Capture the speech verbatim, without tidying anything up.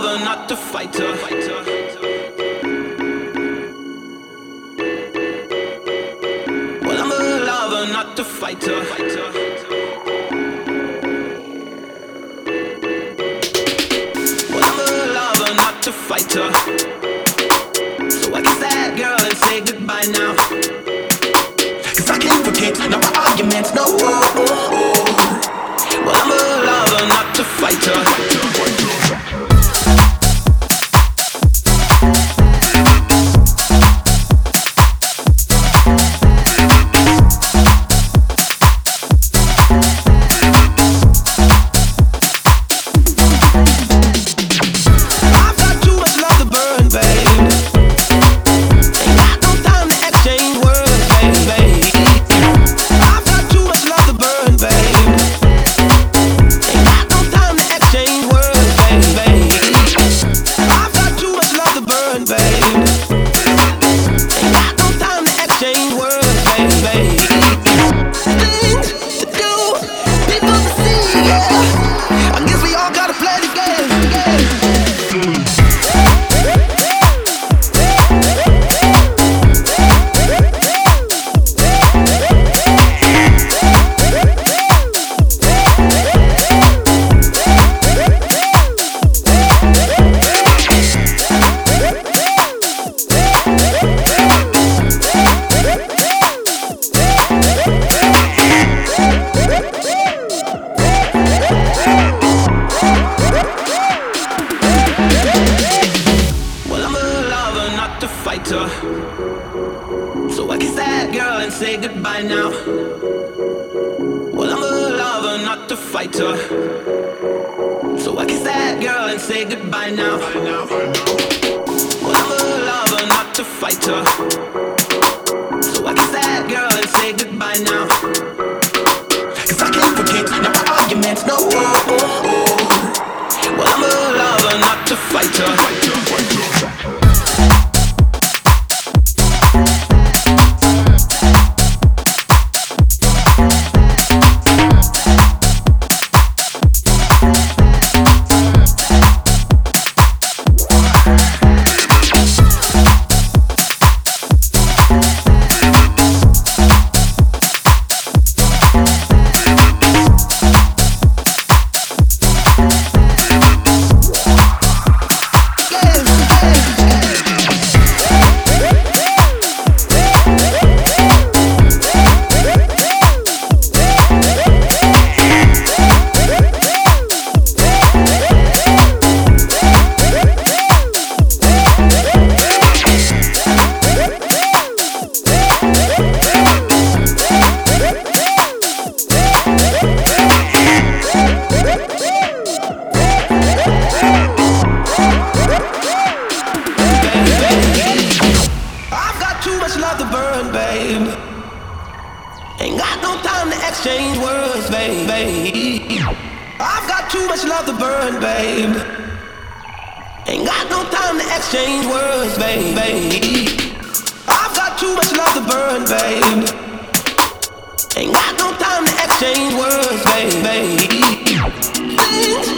lover, not the fighter. Well, I'm a lover, not the fighter. Well, I'm a lover, not the fighter. So I kiss that girl and say goodbye now. Cause I can't forget, no more arguments, no. Oh, oh, oh. Well, I'm a lover, not the fighter. So I kiss that girl and say goodbye now. Well, I'm a lover, not the fighter. So I kiss that girl and say goodbye now. Well, I'm a lover, not the fighter. So I kiss that girl and say goodbye now. Cause I can't forget, no more arguments, no. Oh, oh, oh. Well, I'm a lover, not the fighter. Ain't got no time to exchange words, baby. I've got too much love to burn, babe. Ain't got no time to exchange words, baby. I've got too much love to burn, babe. Ain't got no time to exchange words, baby.